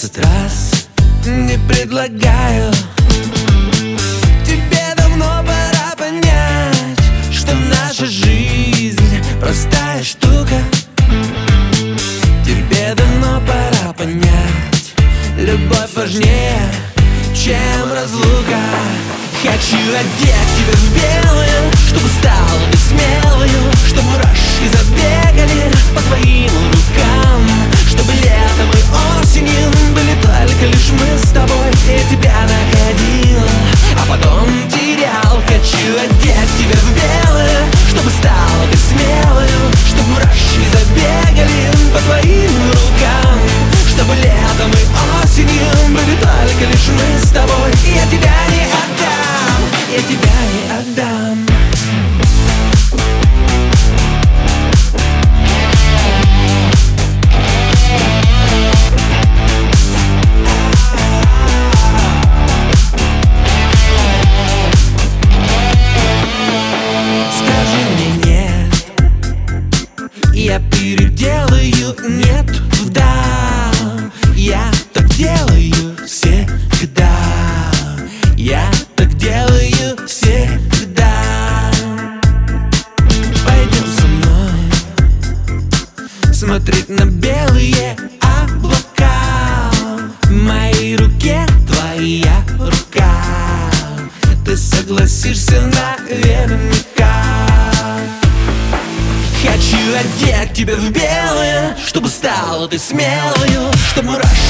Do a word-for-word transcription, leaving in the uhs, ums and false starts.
этот раз не предлагаю. Тебе давно пора понять, что наша жизнь простая штука. Тебе давно пора понять, любовь важнее, чем разлука. Хочу одеть тебя в белое, чтобы стала ты смелою, чтобы мурашки забегали по твоим рукам, чтобы летом и осенью были только лишь мы с тобой. Я тебя находил, а потом терял. Хочу одеть тебя в белое, чтобы стала ты смелою, чтобы мурашки забегали по твоим рукам, чтобы летом и осенью были только лишь мы с тобой. Я тебя не отдам, я тебя не отдам. Скажи мне нет, я переделаю нет в да. Я так делаю всегда, я так делаю всегда. Пойдем со мной смотреть на белые облака. В моей руке твоя рука, ты согласишься наверняка. Хочу одеть тебя в белое, чтобы стала ты смелою, чтобы мурашки